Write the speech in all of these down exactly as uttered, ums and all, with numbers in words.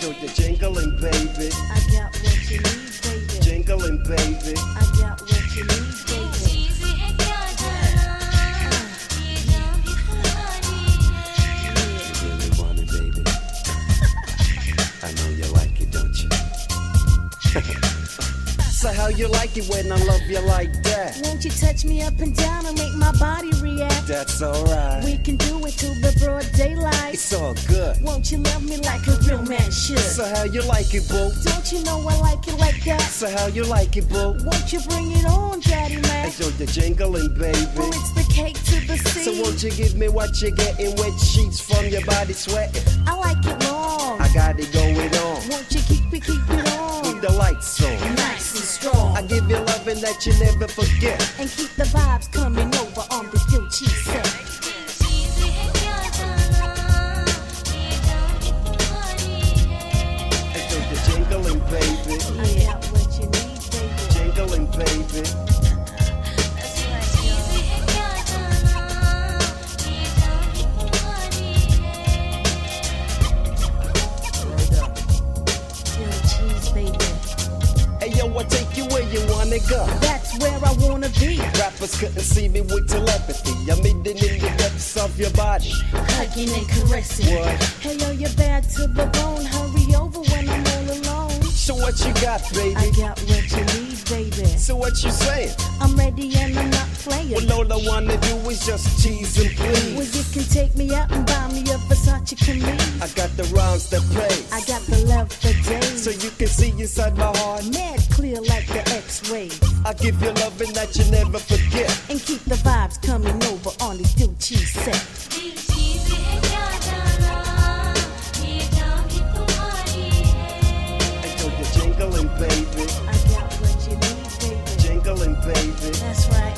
do the jingling, baby. I got what you need, baby. Jingling, baby. I got what you need, baby. You really want it, baby. I know you like it, don't you? So how you like it when I love you like that? Won't you touch me up and down and make my body react? That's alright. We can do it till the broad daylight. It's all good. Won't you love me like a real man should? So how you like it, boo? Don't you know I like it like that? So how you like it, boo? Won't you bring it on, Daddy man? I do the jingling, baby. Well, it's the cake to the sea. So won't you give me what you're getting? Wet sheets from your body sweating. I like it long. I got it going on. Won't you keep it, keep it on? With the lights on. Nice and strong. I give you loving that you never forget. And keep the vibes coming over on the Phil Cheese set. I do the jingling, baby. I got what you need, baby. Jingling, baby. Phil Cheese, baby. Hey yo, I take you where you wanna go. That's where I wanna be. Rappers couldn't see me with telepathy. I'm hidden in the depths of your body. Hugging and caressing. What? Hey yo, you're bad to the bone. Hurry over when I'm all alone. So what you got, baby? I got what you need, baby. So what you saying? I'm ready and I'm not playing. Well, all I wanna do is just tease and Well, please. you can take me out and buy me a Versace camise. I got the rhymes that plays. I got the love for days. So you can see inside my heart. Mad clear like the X-ray. I give you loving that you never forget. And keep the vibes coming over on the Phil Cheese set. I do the jingling, baby. I got what you need, baby. Jingling, baby. That's right.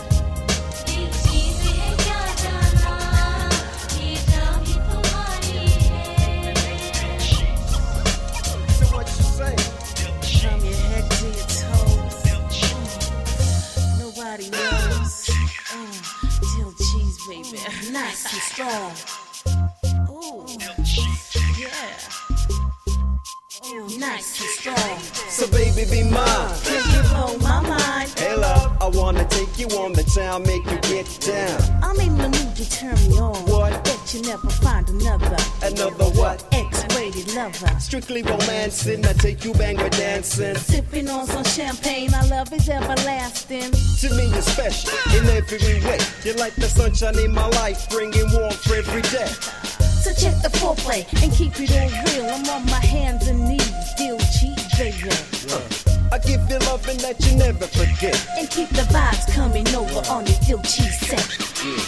So what you say? From your head to your toes. Mm. Nobody knows. Mm. Phil Cheese, baby. Nice and strong. Ooh. Yeah. Ooh, nice and strong. So baby, be mine. Can you blow my mind? Hey love, I wanna take you on the town, make you get down. I'm in the mood to turn me on. What? Bet you never find another. Another what? X-rated lover. Strictly romancing, I take you bangor dancing. Sipping on some champagne, our love is everlasting. To me you're special in every way. You're like the sunshine in my life, bringing warmth every day. So check the foreplay and keep it all real. I'm on my hands and knees, Phil Cheese, baby. Uh, I give you loving that you never forget. And keep the vibes coming over on the Phil Cheese set.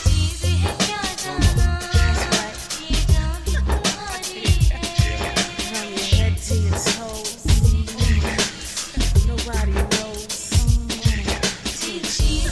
From your head to your toes. Nobody knows. Phil Cheese.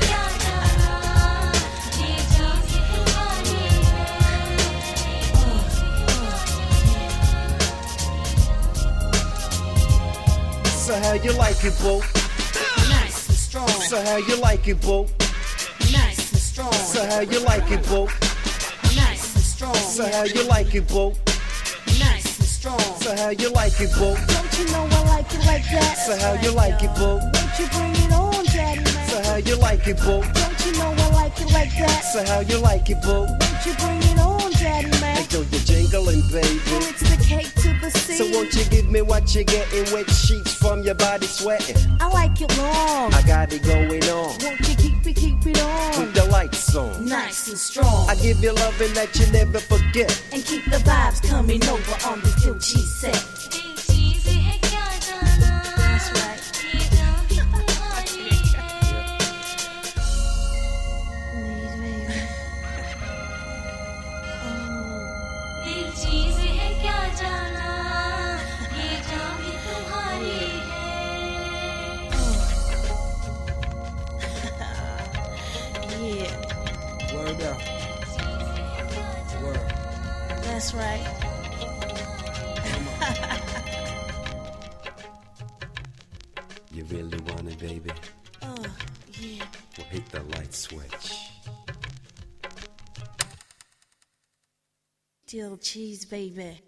So how you like it, boo? Nice and strong. So how you like it, boo? Nice and strong. So how you like it, boo? Nice and strong. So how you like it, boo? Nice and strong. So how you like it, boo? Don't you know I like it like that? So how you like it, boo? Won't you bring it on, Daddy man? So how you like it, boo? Don't you know I like it like that? So how you like it, boo? Won't you bring it on, Daddy man? I do the jingling, Well, baby. it's the cake to the sea. So won't you give me what you're getting? Wet sheets from your body sweating. I like it long. I got it going on. Won't you keep it, keep it on? With the lights on. Nice and strong. I give you loving that you never forget. And keep the vibes coming over on the Phil Cheese set. That's right. Yeah, Word up. Word. that's right. You really want it, baby? Oh, yeah. Well, hit the light switch. Phil Cheese, baby.